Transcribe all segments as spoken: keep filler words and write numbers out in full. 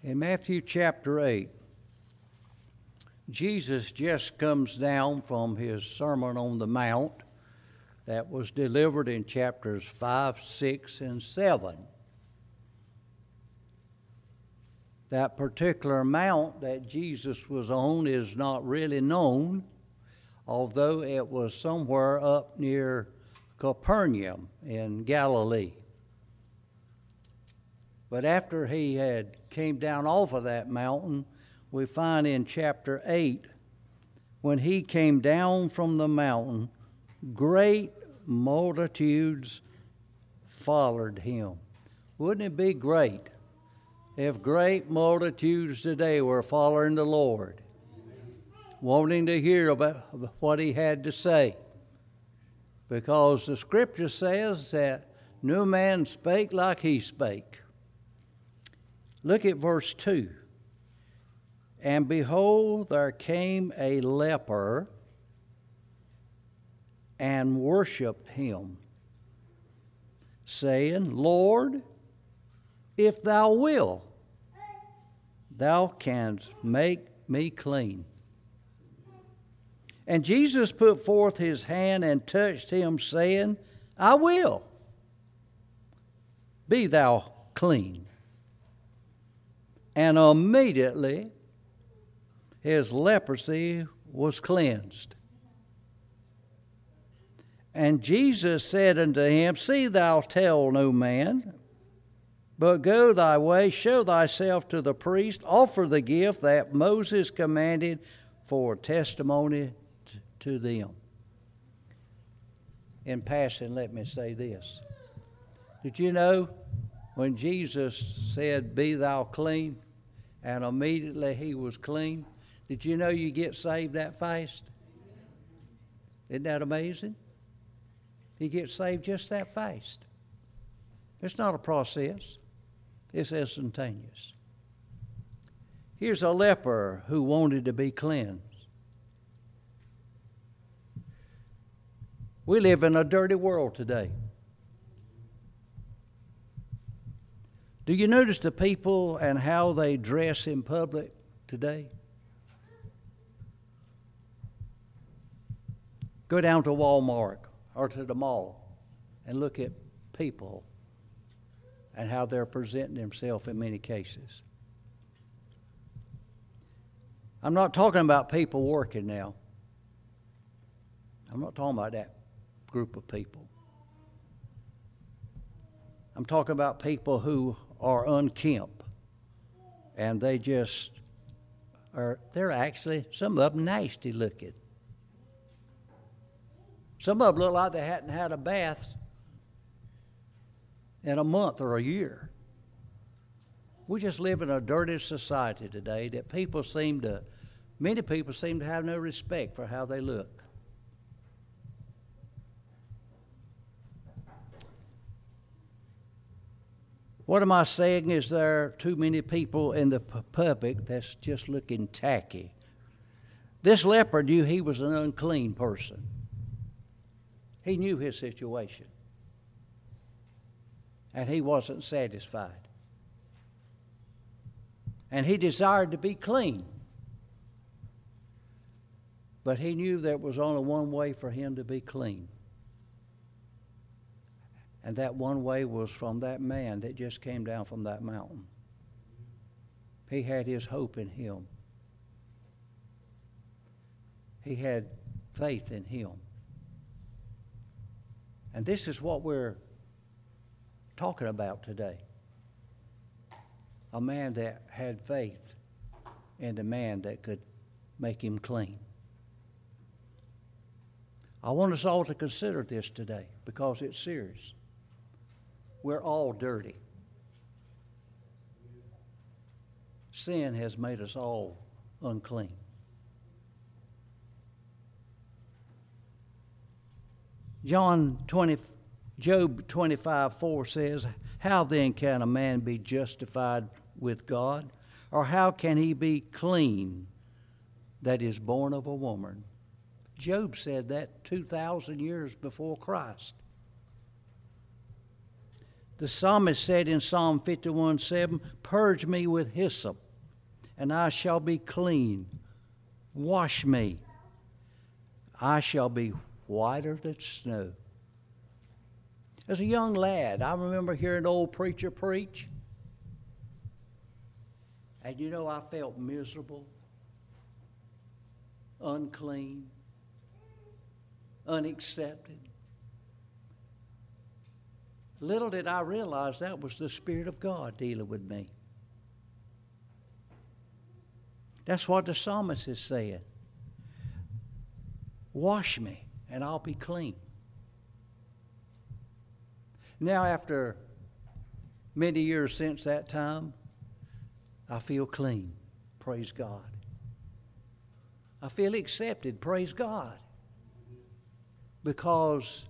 In Matthew chapter eight, Jesus just comes down from his Sermon on the Mount that was delivered in chapters five, six, and seven. That particular mount that Jesus was on is not really known, although it was somewhere up near Capernaum in Galilee. But after he had came down off of that mountain, we find in chapter eight, when he came down from the mountain, great multitudes followed him. Wouldn't it be great if great multitudes today were following the Lord, wanting to hear about what he had to say? Because the scripture says that no man spake like he spake. Look at verse two. And behold, there came a leper and worshipped him, saying, Lord, if thou wilt, thou canst make me clean. And Jesus put forth his hand and touched him, saying, I will. Be thou clean. And immediately his leprosy was cleansed. And Jesus said unto him, See thou tell no man, but go thy way, show thyself to the priest, offer the gift that Moses commanded for testimony t- to them. In passing, let me say this. Did you know when Jesus said, Be thou clean, and immediately he was clean, did you know you get saved that fast? Isn't that amazing? You get saved just that fast. It's not a process. It's instantaneous. Here's a leper who wanted to be cleansed. We live in a dirty world today. Do you notice the people and how they dress in public today? Go down to Walmart or to the mall and look at people and how they're presenting themselves in many cases. I'm not talking about people working now. I'm not talking about that group of people. I'm talking about people who are unkempt, and they just are, they're actually, some of them nasty looking. Some of them look like they hadn't had a bath in a month or a year. We just live in a dirty society today that people seem to, many people seem to have no respect for how they look. What am I saying? Is there too many people in the public that's just looking tacky? This leper knew he was an unclean person. He knew his situation. And he wasn't satisfied. And he desired to be clean. But he knew there was only one way for him to be clean. And that one way was from that man that just came down from that mountain. He had his hope in him. He had faith in him. And this is what we're talking about today. A man that had faith in the man that could make him clean. I want us all to consider this today because it's serious. We're all dirty. Sin has made us all unclean. John twenty, Job twenty-five four says, How then can a man be justified with God? Or how can he be clean that is born of a woman? Job said that two thousand years before Christ. The psalmist said in Psalm fifty-one seven, "Purge me with hyssop, and I shall be clean. Wash me, I shall be whiter than snow." As a young lad, I remember hearing an old preacher preach. And you know, I felt miserable, unclean, unaccepted. Little did I realize that was the Spirit of God dealing with me. That's what the psalmist is saying. Wash me, and I'll be clean. Now, after many years since that time, I feel clean. Praise God. I feel accepted. Praise God. Because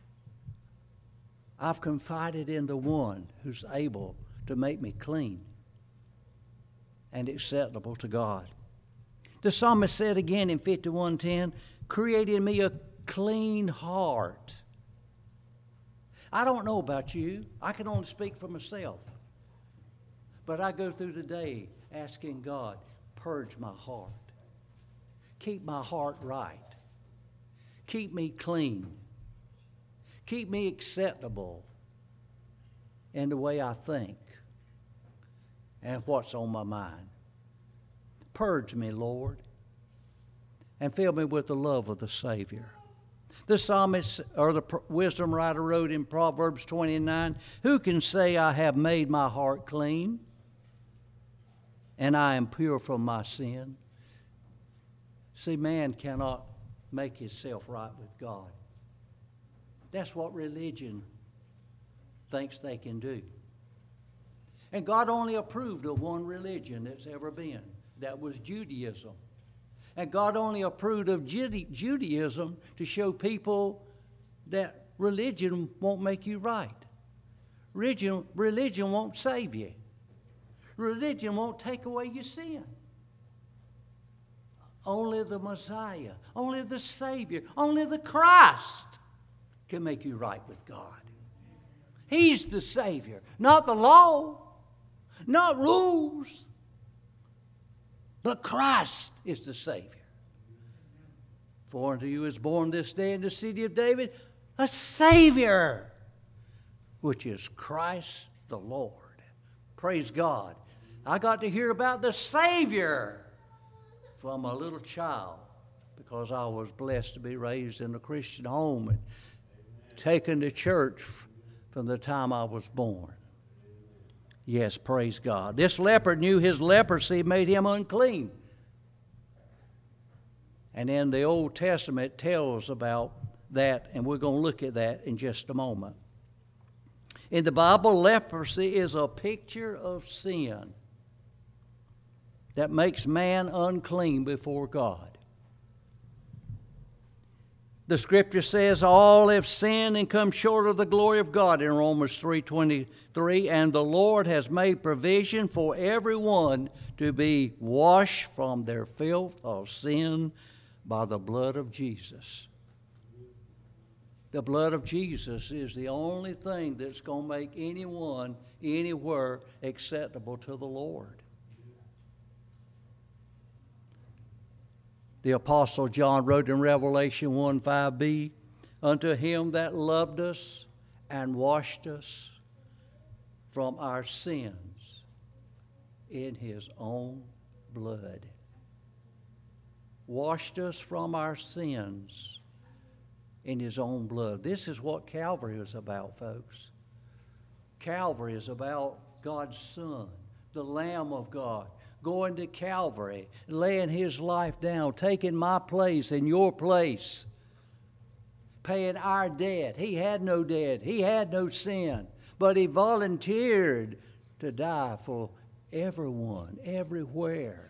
I've confided in the one who's able to make me clean and acceptable to God. The psalmist said again in fifty-one ten, "Create in me a clean heart." I don't know about you. I can only speak for myself. But I go through the day asking God, purge my heart. Keep my heart right. Keep me clean. Keep me acceptable in the way I think and what's on my mind. Purge me, Lord, and fill me with the love of the Savior. The psalmist, or the wisdom writer, wrote in Proverbs twenty-nine, "Who can say I have made my heart clean, and I am pure from my sin?" See, man cannot make himself right with God. That's what religion thinks they can do. And God only approved of one religion that's ever been. That was Judaism. And God only approved of Judaism to show people that religion won't make you right. Religion, religion won't save you. Religion won't take away your sin. Only the Messiah, only the Savior, only the Christ can make you right with God. He's the Savior, not the law, not rules. But Christ is the Savior. For unto you is born this day in the city of David a Savior, which is Christ the Lord. Praise God. I got to hear about the Savior from a little child because I was blessed to be raised in a Christian home and taken to church from the time I was born. Yes, praise God. This leper knew his leprosy made him unclean. And in the Old Testament it tells about that, and we're going to look at that in just a moment. In the Bible, leprosy is a picture of sin that makes man unclean before God. The Scripture says all have sinned and come short of the glory of God in Romans three twenty-three, and the Lord has made provision for everyone to be washed from their filth of sin by the blood of Jesus. The blood of Jesus is the only thing that's going to make anyone, anywhere, acceptable to the Lord. The Apostle John wrote in Revelation one five b, "Unto him that loved us and washed us from our sins in his own blood." Washed us from our sins in his own blood. This is what Calvary is about, folks. Calvary is about God's Son, the Lamb of God, going to Calvary, laying his life down, taking my place and your place, paying our debt. He had no debt. He had no sin, but he volunteered to die for everyone, everywhere.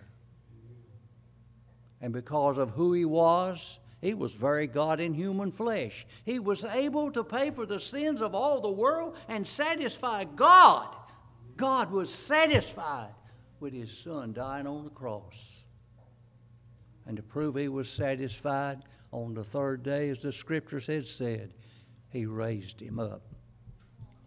And because of who he was, he was very God in human flesh. He was able to pay for the sins of all the world and satisfy God. God was satisfied with his Son dying on the cross. And to prove he was satisfied, on the third day, as the Scriptures had said, he raised him up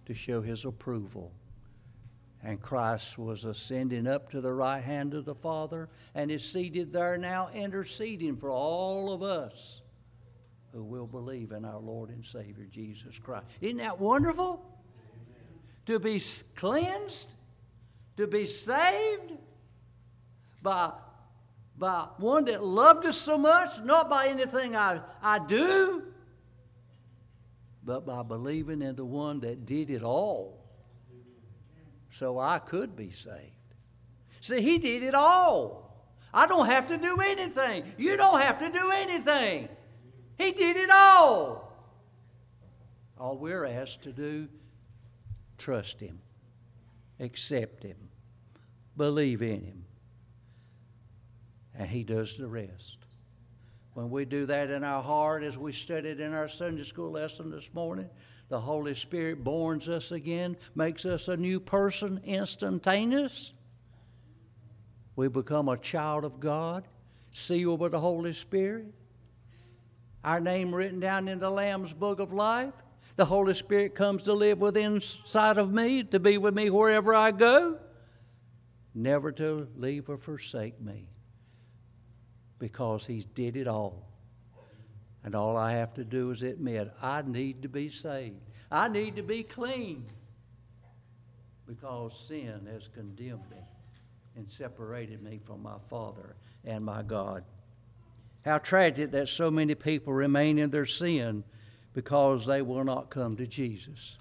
to show his approval. And Christ was ascending up to the right hand of the Father and is seated there now, interceding for all of us who will believe in our Lord and Savior Jesus Christ. Isn't that wonderful? Amen. To be cleansed, to be saved by, by one that loved us so much, not by anything I, I do, but by believing in the one that did it all so I could be saved. See, he did it all. I don't have to do anything. You don't have to do anything. He did it all. All we're asked to do, trust him, accept him, believe in him, and he does the rest. When we do that in our heart, as we studied in our Sunday school lesson this morning, the Holy Spirit borns us again, makes us a new person instantaneous. We become a child of God, sealed with the Holy Spirit. Our name written down in the Lamb's Book of Life. The Holy Spirit comes to live within inside of me, to be with me wherever I go, never to leave or forsake me, because he's did it all. And all I have to do is admit, I need to be saved. I need to be clean, because sin has condemned me and separated me from my Father and my God. How tragic that so many people remain in their sin because they will not come to Jesus.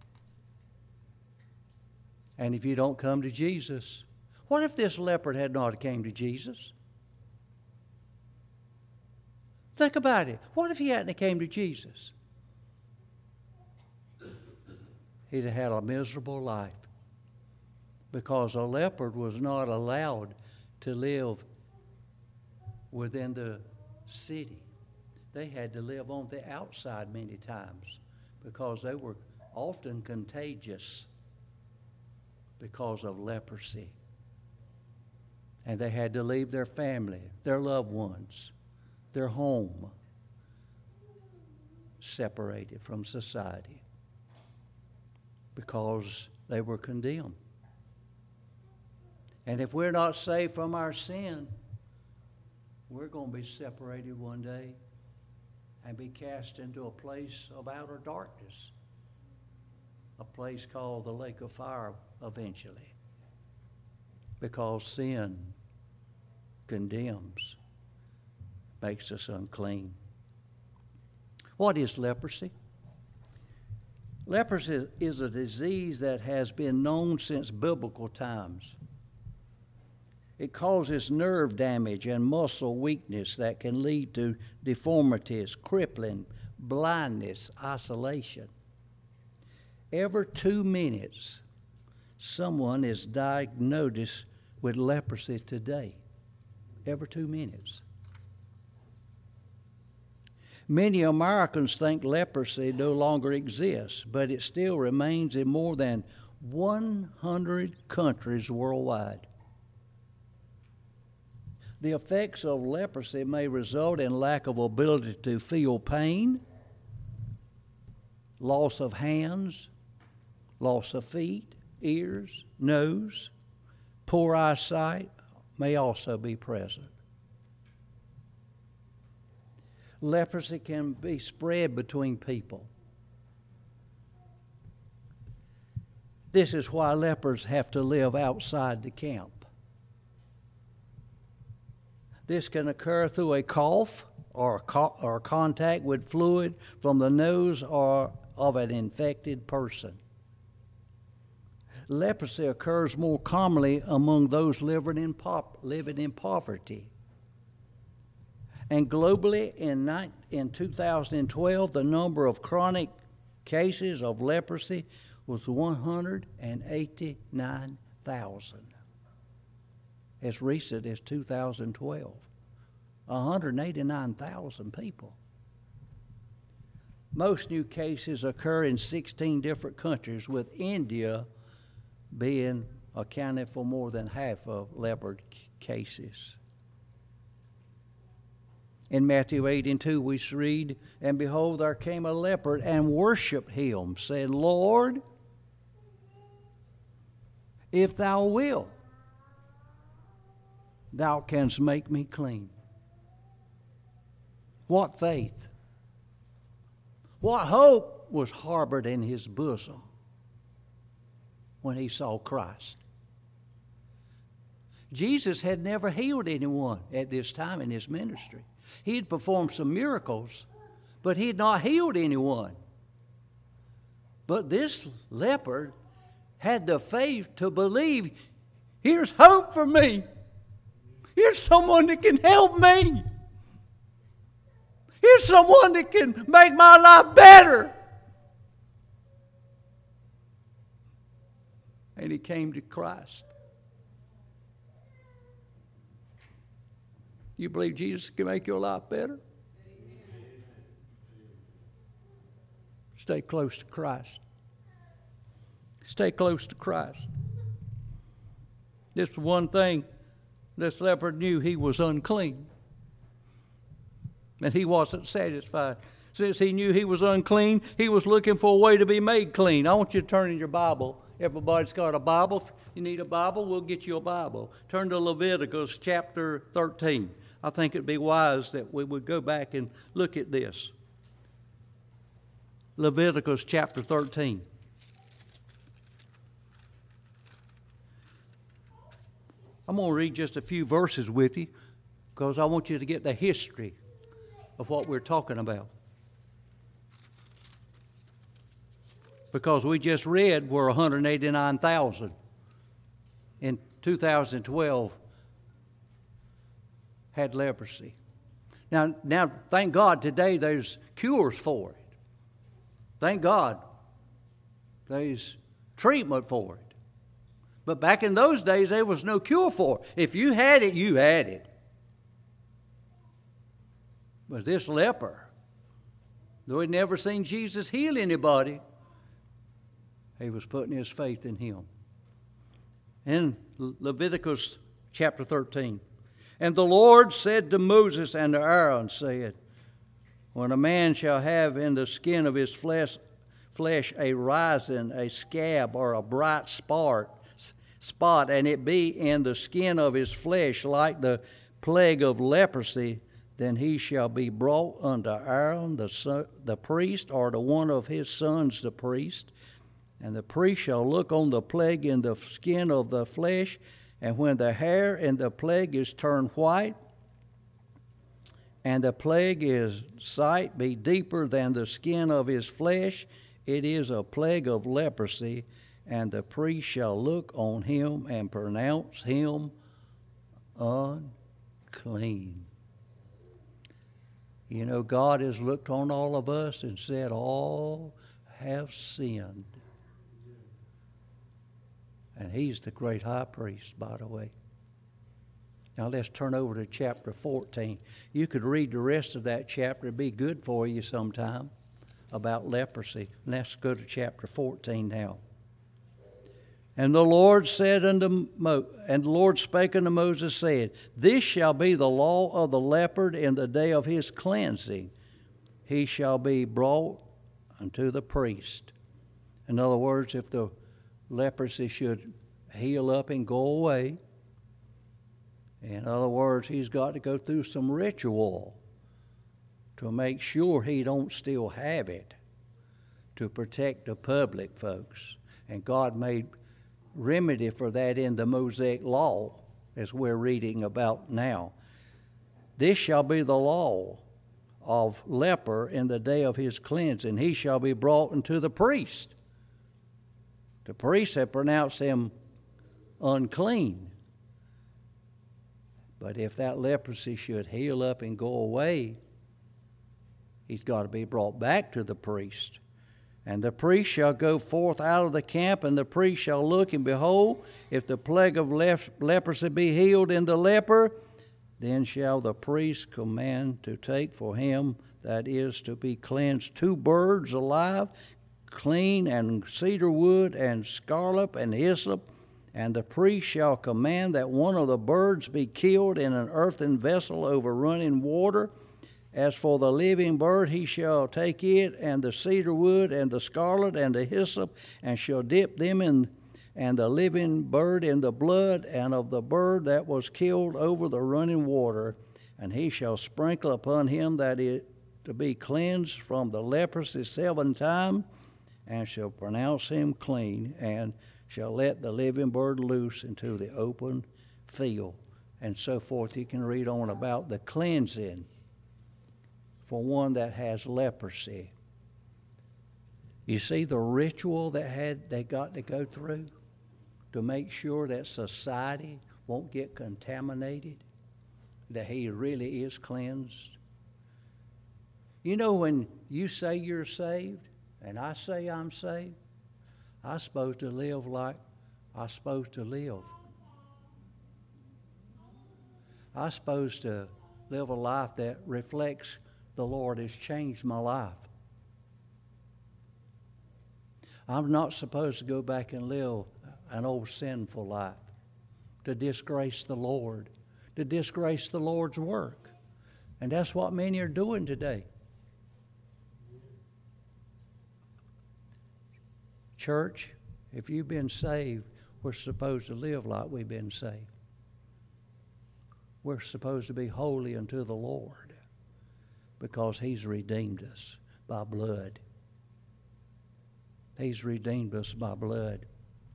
And if you don't come to Jesus, what if this leopard had not came to Jesus? Think about it. What if he hadn't came to Jesus? He'd have had a miserable life, because a leopard was not allowed to live within the city. They had to live on the outside many times, because they were often contagious because of leprosy. And they had to leave their family, their loved ones, their home, separated from society, because they were condemned. And if we're not saved from our sin, we're going to be separated one day and be cast into a place of outer darkness, a place called the lake of fire eventually, because sin condemns, makes us unclean. What is leprosy? Leprosy is a disease that has been known since biblical times. It causes nerve damage and muscle weakness that can lead to deformities, crippling, blindness, isolation. Every two minutes, someone is diagnosed with leprosy today. Every two minutes. Many Americans think leprosy no longer exists, but it still remains in more than one hundred countries worldwide. The effects of leprosy may result in lack of ability to feel pain, loss of hands, loss of feet, ears, nose, poor eyesight may also be present. Leprosy can be spread between people. This is why lepers have to live outside the camp. This can occur through a cough or, a co- or contact with fluid from the nose or of an infected person. Leprosy occurs more commonly among those living in, pop- living in poverty. And globally, in, ni- in two thousand twelve, the number of chronic cases of leprosy was one hundred eighty-nine thousand. As recent as two thousand twelve, one hundred eighty-nine thousand people. Most new cases occur in sixteen different countries, with India being accounted for more than half of leopard cases. In Matthew eight and two, we read, "And behold, there came a leopard and worshipped him, saying, Lord, If thou wilt, thou canst make me clean. What faith? What hope was harbored in his bosom when he saw Christ? Jesus had never healed anyone at this time in his ministry. He had performed some miracles, but he had not healed anyone. But this leper had the faith to believe, here's hope for me. Here's someone that can help me. Here's someone that can make my life better. And he came to Christ. You believe Jesus can make your life better? Stay close to Christ. Stay close to Christ. This one thing this leper knew: he was unclean. And he wasn't satisfied. Since he knew he was unclean, he was looking for a way to be made clean. I want you to turn in your Bible. Everybody's got a Bible. If you need a Bible, we'll get you a Bible. Turn to Leviticus chapter thirteen. I think it'd be wise that we would go back and look at this. Leviticus chapter thirteen. I'm going to read just a few verses with you because I want you to get the history of what we're talking about. Because we just read we're one hundred eighty-nine thousand in two thousand twelve had leprosy. Now, now, thank God today there's cures for it. Thank God there's treatment for it. But back in those days, there was no cure for it. If you had it, you had it. But this leper, though he'd never seen Jesus heal anybody, he was putting his faith in him. In Leviticus chapter thirteen, and the Lord said to Moses and to Aaron, said, when a man shall have in the skin of his flesh, flesh a rising, a scab, or a bright spot, spot, and it be in the skin of his flesh like the plague of leprosy, then he shall be brought unto Aaron the, son, the priest, or to one of his sons the priest. And the priest shall look on the plague in the skin of the flesh, and when the hair in the plague is turned white, and the plague is sight be deeper than the skin of his flesh, it is a plague of leprosy, and the priest shall look on him and pronounce him unclean. You know, God has looked on all of us and said, all have sinned. And he's the great high priest, by the way. Now let's turn over to chapter fourteen. You could read the rest of that chapter. It'd be good for you sometime about leprosy. Let's go to chapter fourteen now. And the Lord said unto Mo- and the Lord spake unto Moses, saying, this shall be the law of the leopard in the day of his cleansing. He shall be brought unto the priest. In other words, if the leprosy should heal up and go away, in other words, he's got to go through some ritual to make sure he don't still have it, to protect the public, folks. And God made remedy for that in the Mosaic law, as we're reading about now. This shall be the law of leper in the day of his cleansing. He shall be brought unto the priest. The priest had pronounced him unclean. But if that leprosy should heal up and go away, he's got to be brought back to the priest. And the priest shall go forth out of the camp, and the priest shall look, and behold, if the plague of lep- leprosy be healed in the leper, then shall the priest command to take for him that is to be cleansed two birds alive, clean, and cedar wood, and scarlet, and hyssop. And the priest shall command that one of the birds be killed in an earthen vessel over running water. As for the living bird, he shall take it, and the cedar wood, and the scarlet, and the hyssop, and shall dip them in and the living bird in the blood, and of the bird that was killed over the running water. And he shall sprinkle upon him that is to be cleansed from the leprosy seven times, and shall pronounce him clean, and shall let the living bird loose into the open field. And so forth. You can read on about the cleansing for one that has leprosy. You see the ritual that had they got to go through to make sure that society won't get contaminated, that he really is cleansed. You know, when you say you're saved and I say I'm saved, I'm supposed to live like I'm supposed to live. I'm supposed to live a life that reflects the Lord has changed my life. I'm not supposed to go back and live an old sinful life, to disgrace the Lord, to disgrace the Lord's work. And that's what many are doing today. Church, if you've been saved, we're supposed to live like we've been saved. We're supposed to be holy unto the Lord because he's redeemed us by blood. He's redeemed us by blood.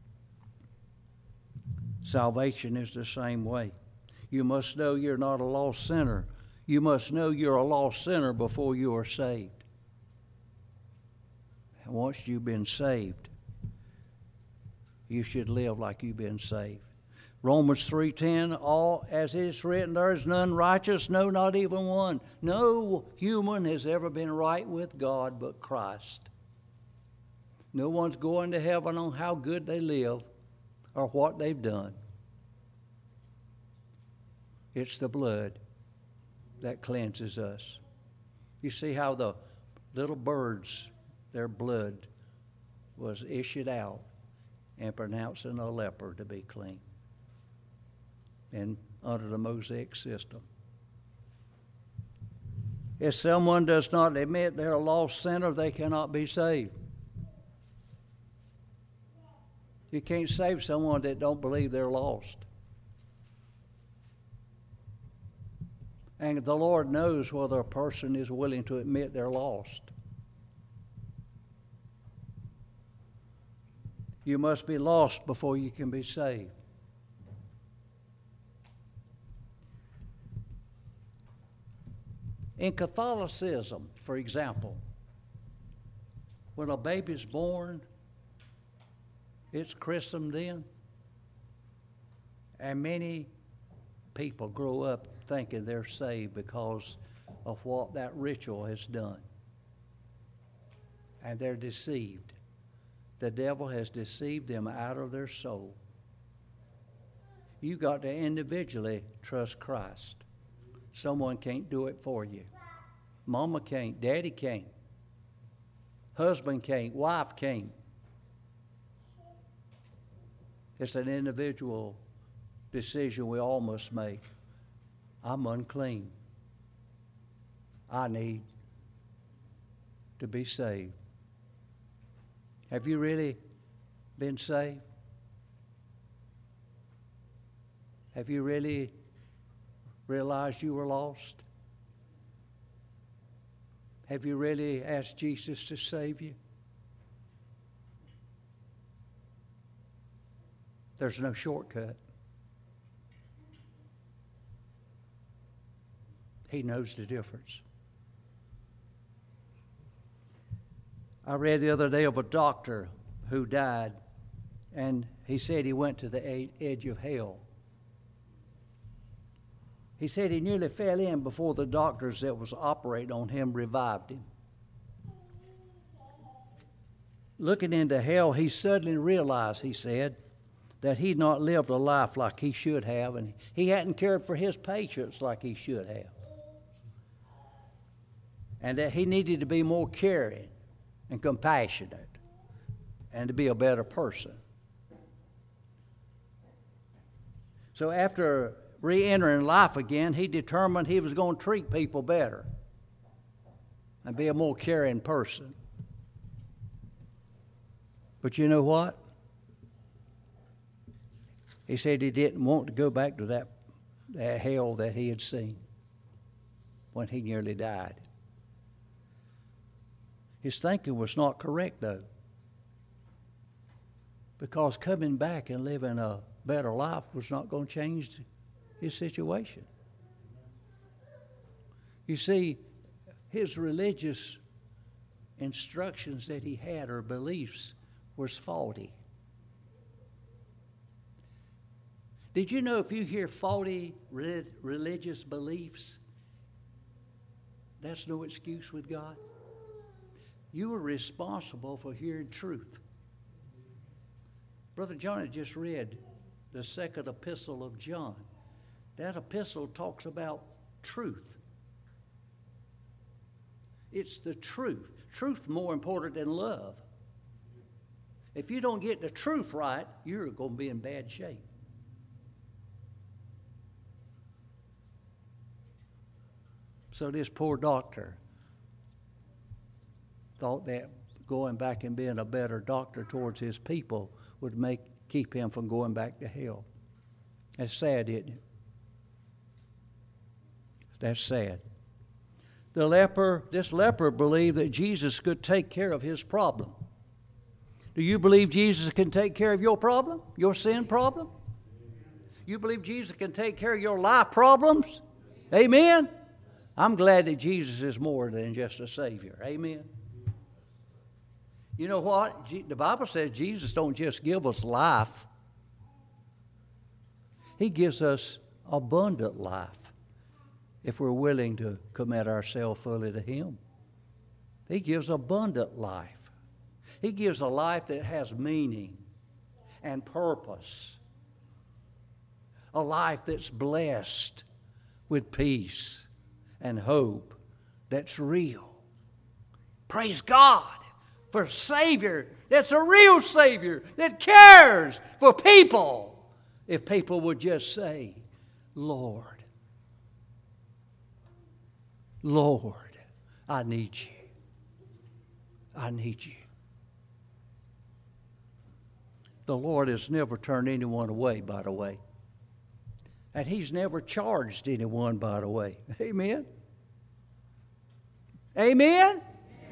Salvation is the same way. You must know you're not a lost sinner. You must know you're a lost sinner before you are saved. And once you've been saved, you should live like you've been saved. Romans three ten, all as it is written, there is none righteous, no, not even one. No human has ever been right with God but Christ. No one's going to heaven on how good they live or what they've done. It's the blood that cleanses us. You see how the little birds, their blood was issued out and pronouncing a leper to be clean. And under the Mosaic system. If someone does not admit they're a lost sinner, they cannot be saved. You can't save someone that don't believe they're lost. And the Lord knows whether a person is willing to admit they're lost. You must be lost before you can be saved. In Catholicism, for example, when a baby's born, it's christened then. And many people grow up thinking they're saved because of what that ritual has done. And they're deceived. The devil has deceived them out of their soul. You've got to individually trust Christ. Someone can't do it for you. Mama can't. Daddy can't. Husband can't. Wife can't. It's an individual decision we all must make. I'm unclean. I need to be saved. Have you really been saved? Have you really realized you were lost? Have you really asked Jesus to save you? There's no shortcut. He knows the difference. I read the other day of a doctor who died, and he said he went to the edge of hell. He said he nearly fell in before the doctors that was operating on him revived him. Looking into hell, he suddenly realized, he said, that he'd not lived a life like he should have, and he hadn't cared for his patients like he should have. And that he needed to be more caring and compassionate and to be a better person. So after re-entering life again, he determined he was going to treat people better and be a more caring person. But you know what? He said he didn't want to go back to that, that hell that he had seen when he nearly died. His thinking was not correct, though, because coming back and living a better life was not going to change his situation. You see, his religious instructions that he had or beliefs was faulty. Did you know if you hear faulty re- religious beliefs, that's no excuse with God? You are responsible for hearing truth. Brother John had just read the second epistle of John. That epistle talks about truth. It's the truth. Truth more important than love. If you don't get the truth right, you're going to be in bad shape. So this poor doctor thought that going back and being a better doctor towards his people would make keep him from going back to hell. That's sad, isn't it? That's sad. The leper, this leper believed that Jesus could take care of his problem. Do you believe Jesus can take care of your problem, your sin problem? You believe Jesus can take care of your life problems? Amen? I'm glad that Jesus is more than just a Savior. Amen? You know what? The Bible says Jesus don't just give us life. He gives us abundant life if we're willing to commit ourselves fully to Him. He gives abundant life. He gives a life that has meaning and purpose. A life that's blessed with peace and hope that's real. Praise God for a Savior that's a real Savior that cares for people. If people would just say, Lord, Lord, I need you. I need you. The Lord has never turned anyone away, by the way. And He's never charged anyone, by the way. Amen? Amen?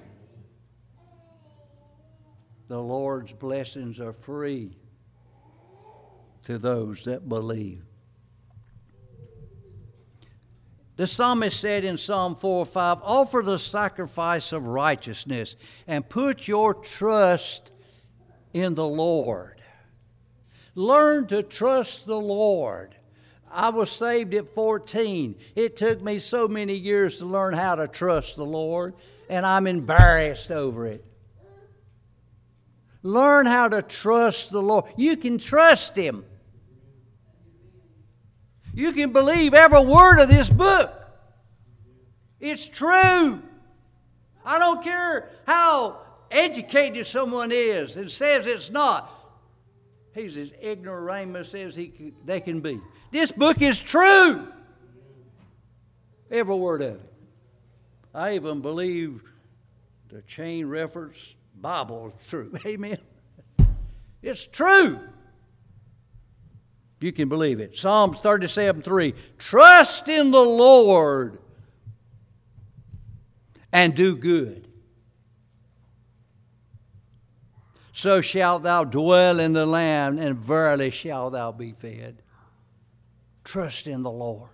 The Lord's blessings are free to those that believe. The psalmist said in Psalm four five, offer the sacrifice of righteousness and put your trust in the Lord. Learn to trust the Lord. I was saved at fourteen. It took me so many years to learn how to trust the Lord, and I'm embarrassed over it. Learn how to trust the Lord. You can trust Him. You can believe every word of this book. It's true. I don't care how educated someone is and says it's not. He's as ignoramus as he, they can be. This book is true. Every word of it. I even believe the chain reference Bible is true. Amen. It's true. You can believe it. Psalms thirty-seven three. Trust in the Lord and do good. So shalt thou dwell in the land, and verily shalt thou be fed. Trust in the Lord.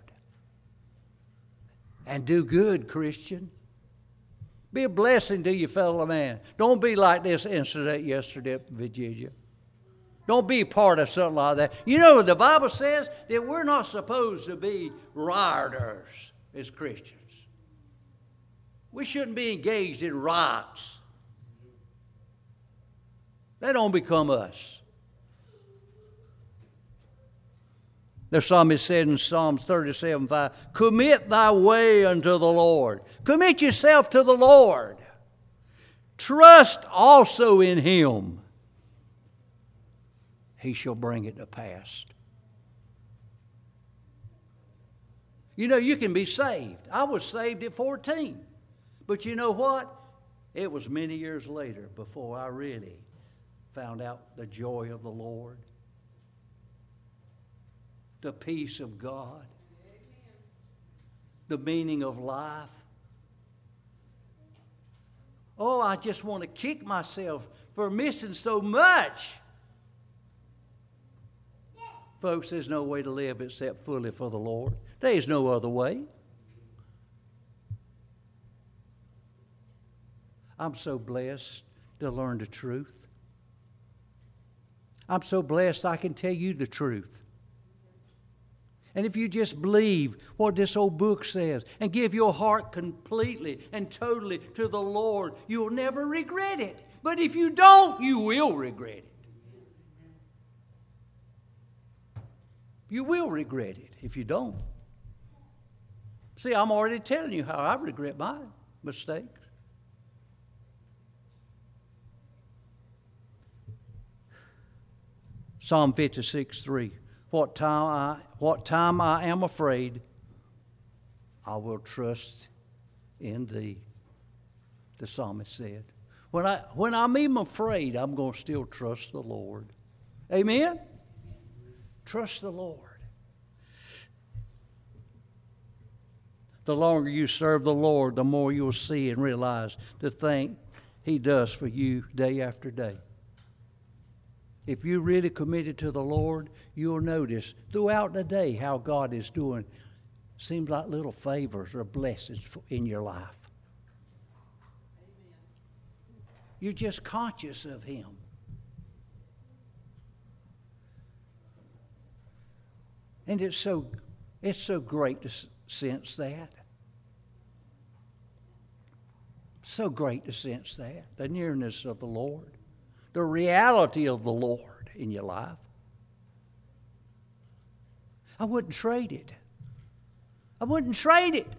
And do good, Christian. Be a blessing to your fellow man. Don't be like this incident yesterday in Virginia. Don't be part of something like that. You know, the Bible says that we're not supposed to be rioters as Christians. We shouldn't be engaged in riots. They don't become us. The psalmist said in Psalms thirty-seven five, commit thy way unto the Lord. Commit yourself to the Lord. Trust also in Him. He shall bring it to pass. You know, you can be saved. I was saved at fourteen. But you know what? It was many years later before I really found out the joy of the Lord. the peace of God, the meaning of life. Oh, I just want to kick myself for missing so much. Folks, there's no way to live except fully for the Lord. There is no other way. I'm so blessed to learn the truth. I'm so blessed I can tell you the truth. And if you just believe what this old book says and give your heart completely and totally to the Lord, you'll never regret it. But if you don't, you will regret it. You will regret it if you don't. See, I'm already telling you how I regret my mistakes. Psalm fifty-six, three. What time I, what time I am afraid, I will trust in thee, the psalmist said. When, I, when I'm even afraid, I'm going to still trust the Lord. Amen? Trust the Lord. The longer you serve the Lord, the more you'll see and realize the thing He does for you day after day. If you're really committed to the Lord, you'll notice throughout the day how God is doing, seems like little favors or blessings in your life. Amen. You're just conscious of Him. And it's so, it's so great to sense that. So great to sense that, the nearness of the Lord. The reality of the Lord in your life. I wouldn't trade it. I wouldn't trade it.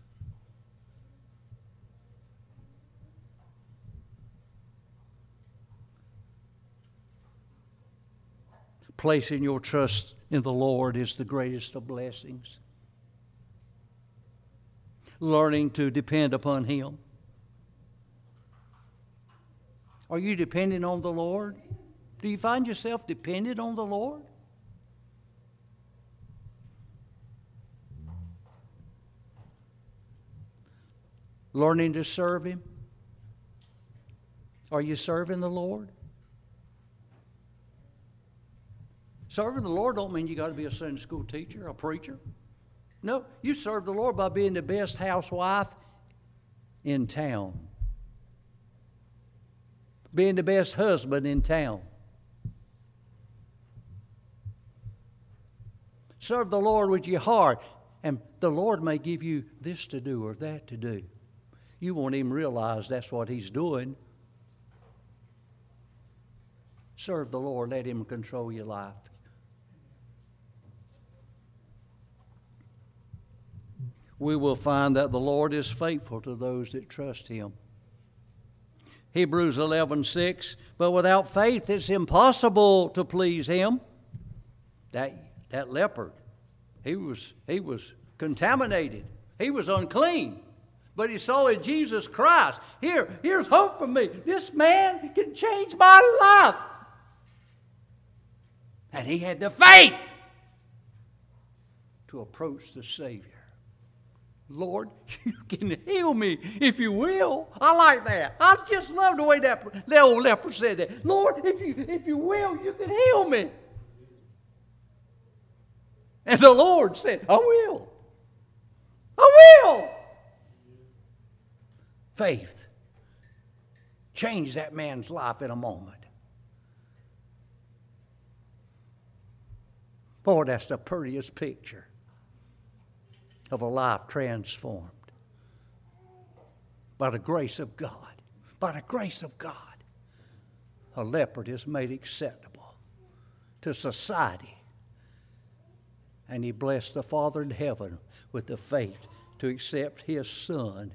Placing your trust in the Lord is the greatest of blessings. Learning to depend upon Him. Are you dependent on the Lord? Do you find yourself dependent on the Lord? Learning to serve Him? Are you serving the Lord? Serving the Lord don't mean you got to be a Sunday school teacher, a preacher. No, you serve the Lord by being the best housewife in town. Being the best husband in town. Serve the Lord with your heart, and the Lord may give you this to do or that to do. You won't even realize that's what He's doing. Serve the Lord. Let Him control your life. We will find that the Lord is faithful to those that trust Him. Hebrews eleven six, but without faith it's impossible to please Him. That, that leopard, he was, he was contaminated. He was unclean. But he saw in Jesus Christ, here, here's hope for me. This man can change my life. And he had the faith to approach the Savior. Lord, you can heal me if you will. I like that. I just love the way that, that old leper said that. Lord, if you, if you will, you can heal me. And the Lord said, I will. I will. Faith changed that man's life in a moment. Boy, that's the prettiest picture of a life transformed by the grace of God. By the grace of God, a leopard is made acceptable to society. And he blessed the Father in heaven with the faith to accept his Son.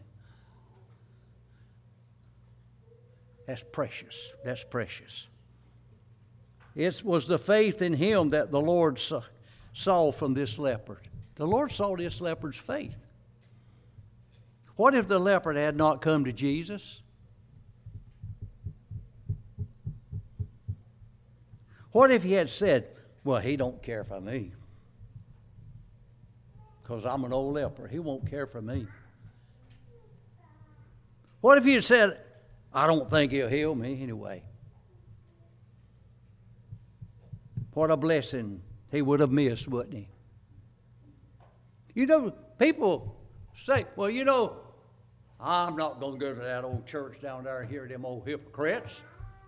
That's precious. That's precious. It was the faith in him that the Lord saw from this leopard. The Lord saw this leopard's faith. What if the leopard had not come to Jesus? What if he had said, well, he don't care for me. because I'm an old leper. He won't care for me. What if he had said, I don't think he'll heal me anyway? What a blessing he would have missed, wouldn't he? You know, people say, well, you know, I'm not going to go to that old church down there and hear them old hypocrites.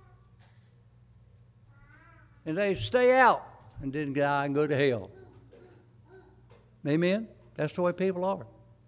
And they stay out and then die and go to hell. Amen? That's the way people are.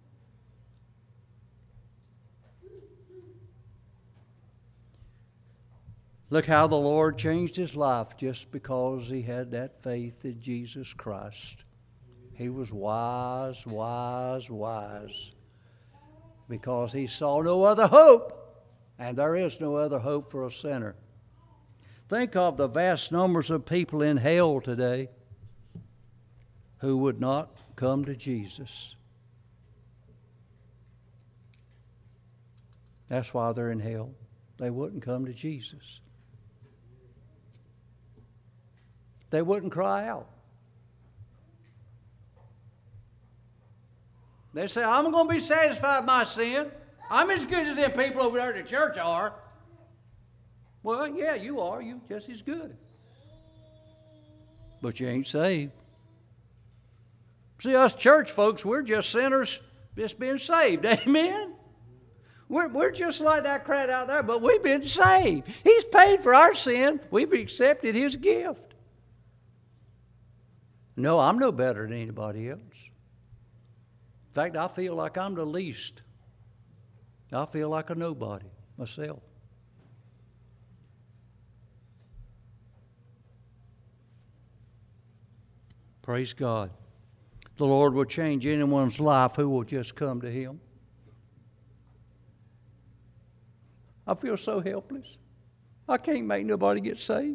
Look how the Lord changed his life just because he had that faith in Jesus Christ. He was wise, wise, wise. Because he saw no other hope. And there is no other hope for a sinner. Think of the vast numbers of people in hell today who would not come to Jesus. That's why they're in hell. They wouldn't come to Jesus. They wouldn't cry out. They say, I'm going to be satisfied with my sin. I'm as good as them people over there at the church are. Well, yeah, you are. You just as good. But you ain't saved. See, us church folks, we're just sinners just being saved. Amen? We're, we're just like that crowd out there, but we've been saved. He's paid for our sin. We've accepted his gift. No, I'm no better than anybody else. In fact, I feel like I'm the least. I feel like a nobody myself. Praise God. The Lord will change anyone's life who will just come to him. I feel so helpless. I can't make nobody get saved.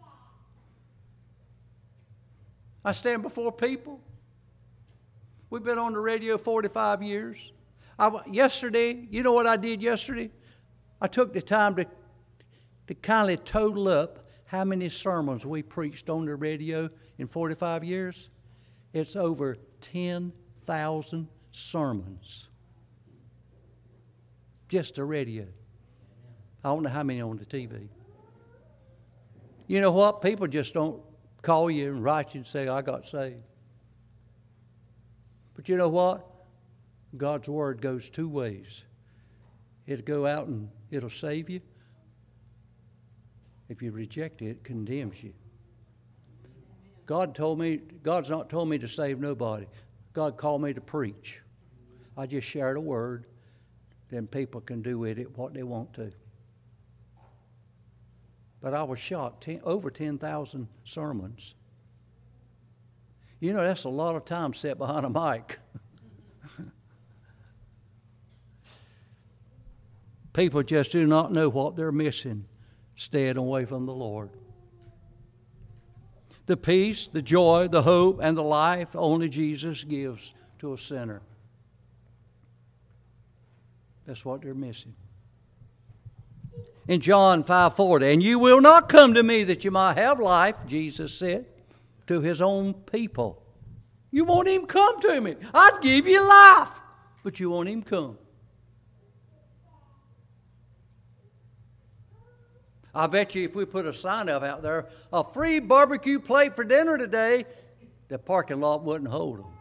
I stand before people. We've been on the radio forty-five years. I, yesterday, you know what I did yesterday? I took the time to, to kind of total up how many sermons we preached on the radio in forty-five years. It's over ten thousand sermons. Just the radio. I don't know how many on the T V. You know what? People just don't call you and write you and say, I got saved. But you know what? God's word goes two ways. It'll go out and it'll save you. If you reject it, it condemns you. God told me, God's not told me to save nobody. God called me to preach. I just shared a word. Then people can do with it what they want to. But I was shocked. Ten, over ten thousand sermons. You know, that's a lot of time set behind a mic. People just do not know what they're missing, staying away from the Lord. The peace, the joy, the hope, and the life only Jesus gives to a sinner. That's what they're missing. In John five forty, and you will not come to me that you might have life, Jesus said to his own people. You won't even come to me. I'd give you life, but you won't even come. I bet you if we put a sign up out there, a free barbecue plate for dinner today, the parking lot wouldn't hold them.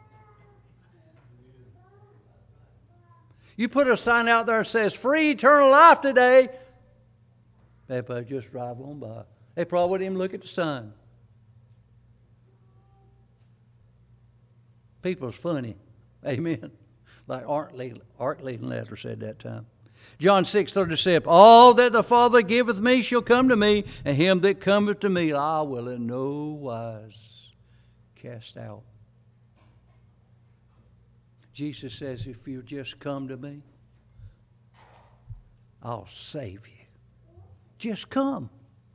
You put a sign out there that says free eternal life today, they probably just drive on by. They probably wouldn't even look at the sign. People's funny. Amen. Like Art Leadletter said that time. John six thirty-seven, all that the Father giveth me shall come to me, and him that cometh to me I will in no wise cast out. Jesus says, if you just come to me, I'll save you. Just come.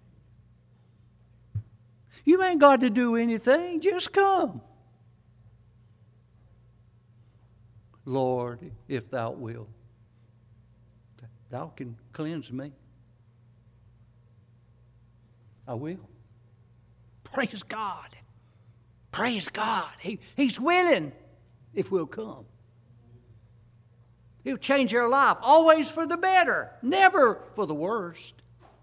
You ain't got to do anything. Just come. Lord, if thou wilt, thou can cleanse me. I will. Praise God. Praise God. He, he's willing. if we'll come. He'll change our life, always for the better, never for the worst.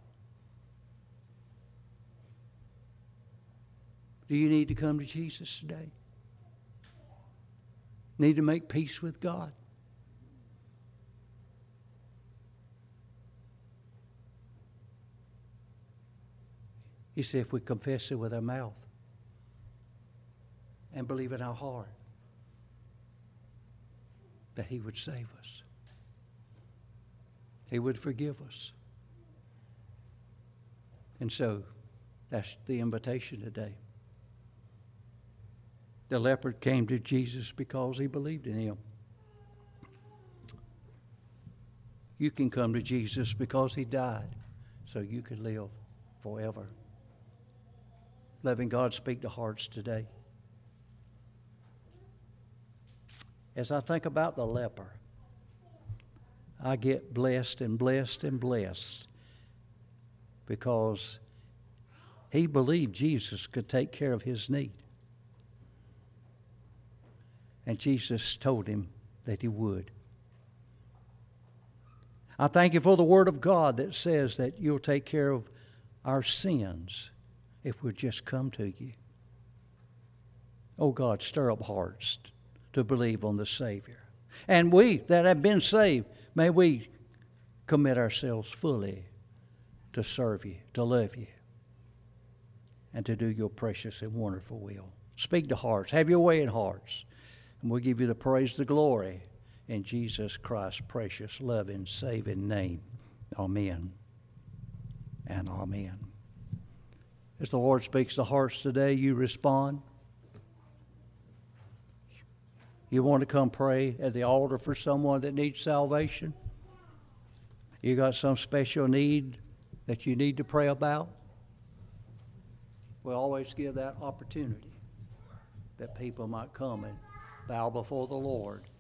Do you need to come to Jesus today? Need to make peace with God? He said if we confess it with our mouth and believe in our heart that He would save us. He would forgive us. And so that's the invitation today. The leopard came to Jesus because he believed in Him. You can come to Jesus because He died so you could live forever. Loving God, speak to hearts today. As I think about the leper, I get blessed and blessed and blessed because he believed Jesus could take care of his need. And Jesus told him that He would. I thank You for the Word of God that says that You'll take care of our sins if we'll just come to You. Oh God, stir up hearts to believe on the Savior. And we that have been saved, may we commit ourselves fully to serve You, to love You, and to do Your precious and wonderful will. Speak to hearts. Have Your way in hearts. And we'll give You the praise, the glory, in Jesus Christ's precious, loving, saving name. Amen and amen. As the Lord speaks to hearts today, you respond. You want to come pray at the altar for someone that needs salvation? You got some special need that you need to pray about? We'll always give that opportunity that people might come and bow before the Lord